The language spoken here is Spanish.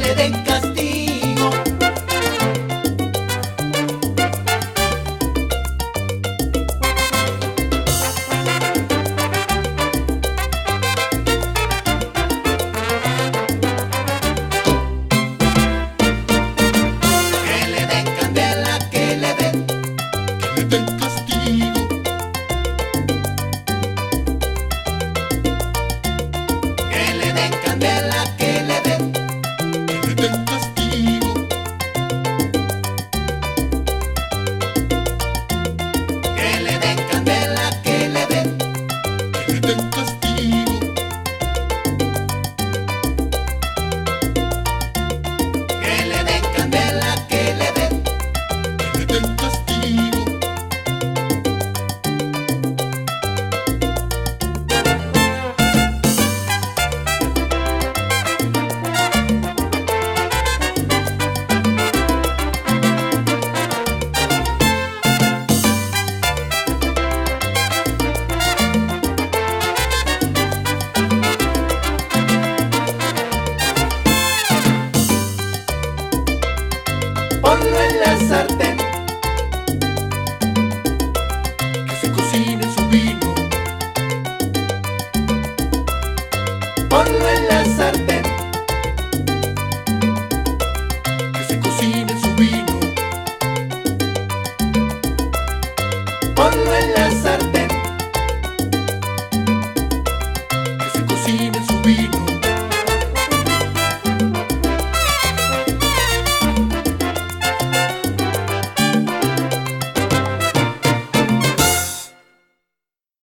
le den castigo. Que le den candela, que le den castigo. que le den candela, que le den Castigo. que le den candela, que le den Castigo. que le den candela, que le den Castigo. ponlo en la sartén, Que se cocine su vino. ponlo en